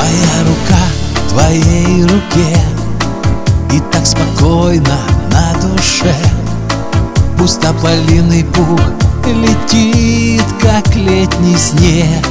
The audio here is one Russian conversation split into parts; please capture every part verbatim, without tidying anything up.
Моя рука в твоей руке, и так спокойно на душе. Пусть тополиный пух летит, как летний снег.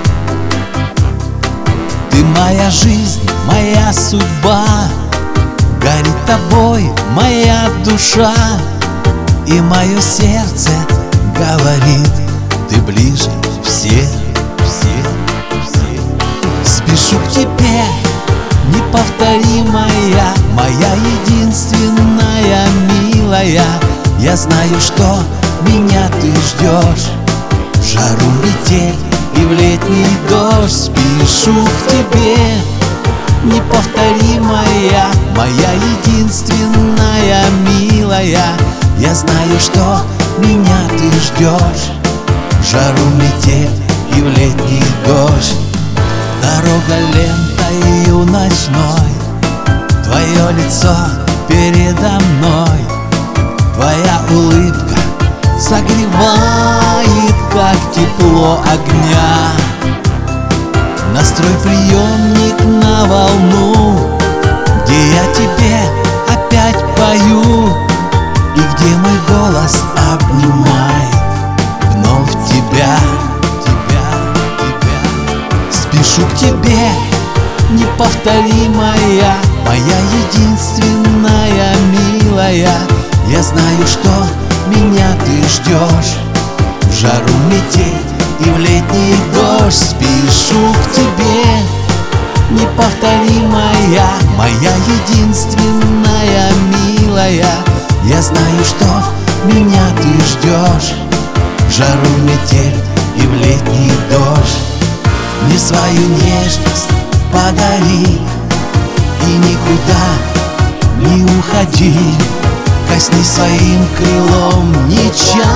Ты моя жизнь, моя судьба, горит тобой моя душа. И мое сердце говорит: ты ближе всех, всех, всех. Спешу к тебе, неповторимая, моя единственная милая. Я знаю, что меня ты ждешь в жару, метель и в летний дождь. Спешу к тебе, неповторимая, моя единственная милая. Я знаю, что меня ты ждешь в жару, метель и в летний дождь. Дорога лентою ночной, твое лицо передо мной. Твоя улыбка согревает, как тепло огня. Настрой приемник на волну, где я тебе опять пою, и где мой голос обнимает вновь тебя, тебя, тебя. Спешу к тебе, неповторимая, моя единственная милая. Я знаю, что меня ты ждешь в жару, метель и в летний дождь. Спешу к тебе, неповторимая, моя единственная милая. Я знаю, что меня ты ждешь в жару, метель и в летний дождь. Мне свою нежность подари и никуда не уходи. Коснись своим крылом нечаянно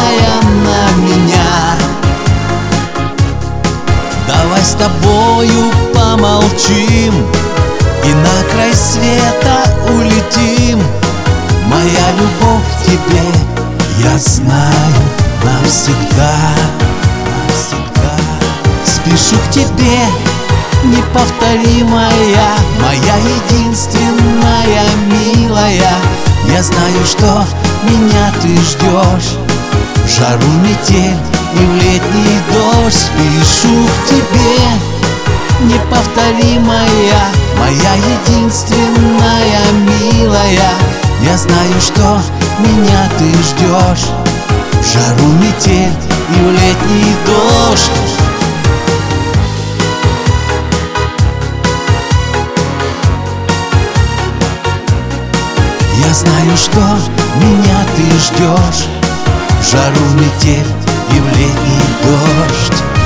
меня. Давай с тобою помолчим и на край света улетим. Моя любовь к тебе, я знаю, навсегда, навсегда. Спешу к тебе, неповторимая, моя единственная милая. Я знаю, что меня ты ждешь в жару, метель и в летний дождь. Спешу к тебе, неповторимая, моя единственная милая. Я знаю, что меня ты ждешь в жару, метель и в летний дождь. Я знаю, что меня ты ждешь в жару, метель и в летний дождь.